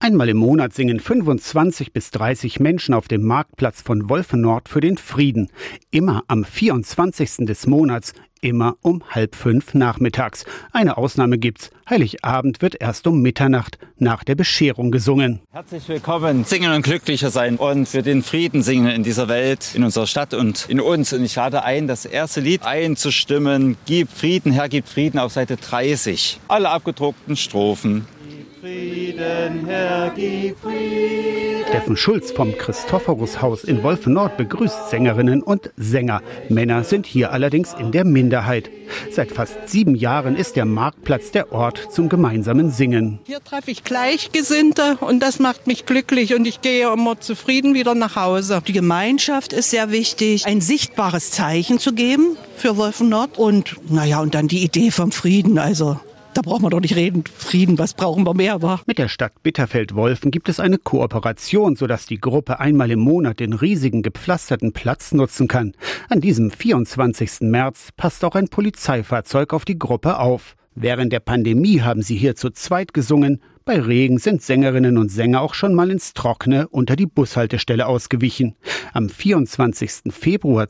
Einmal im Monat singen 25 bis 30 Menschen auf dem Marktplatz von Wolfenort für den Frieden. Immer am 24. des Monats, immer um 4:30 nachmittags. Eine Ausnahme gibt's. Heiligabend wird erst um Mitternacht nach der Bescherung gesungen. Herzlich willkommen, singen und glücklicher sein und für den Frieden singen in dieser Welt, in unserer Stadt und in uns. Und ich lade ein, das erste Lied einzustimmen. Gib Frieden, Herr, gib Frieden auf Seite 30. Alle abgedruckten Strophen. Frieden, Herr, gib Frieden. Steffen Schulz vom Christophorushaus in Wolfenort begrüßt Sängerinnen und Sänger. Männer sind hier allerdings in der Minderheit. Seit fast 7 Jahren ist der Marktplatz der Ort zum gemeinsamen Singen. Hier treffe ich Gleichgesinnte und das macht mich glücklich und ich gehe immer zufrieden wieder nach Hause. Die Gemeinschaft ist sehr wichtig, ein sichtbares Zeichen zu geben für Wolfenort und und dann die Idee vom Frieden, also da braucht man doch nicht reden. Frieden, was brauchen wir mehr, wa? Mit der Stadt Bitterfeld-Wolfen gibt es eine Kooperation, sodass die Gruppe einmal im Monat den riesigen gepflasterten Platz nutzen kann. An diesem 24. März passt auch ein Polizeifahrzeug auf die Gruppe auf. Während der Pandemie haben sie hier zu zweit gesungen. Bei Regen sind Sängerinnen und Sänger auch schon mal ins Trockene unter die Bushaltestelle ausgewichen. Am 24. Februar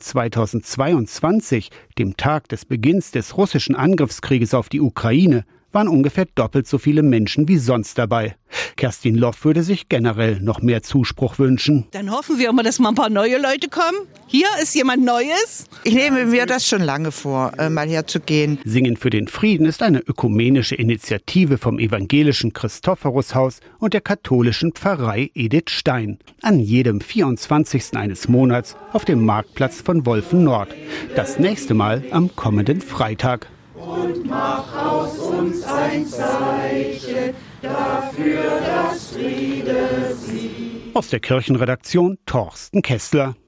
2022, dem Tag des Beginns des russischen Angriffskrieges auf die Ukraine, waren ungefähr doppelt so viele Menschen wie sonst dabei. Kerstin Loff würde sich generell noch mehr Zuspruch wünschen. Dann hoffen wir immer, dass mal ein paar neue Leute kommen. Hier ist jemand Neues. Ich nehme mir das schon lange vor, mal herzugehen. Singen für den Frieden ist eine ökumenische Initiative vom evangelischen Christophorushaus und der katholischen Pfarrei Edith Stein. An jedem 24. eines Monats auf dem Marktplatz von Wolfenort. Das nächste Mal am kommenden Freitag. Und mach aus uns ein Zeichen dafür, dass Friede siegt. Aus der Kirchenredaktion Thorsten Kessler.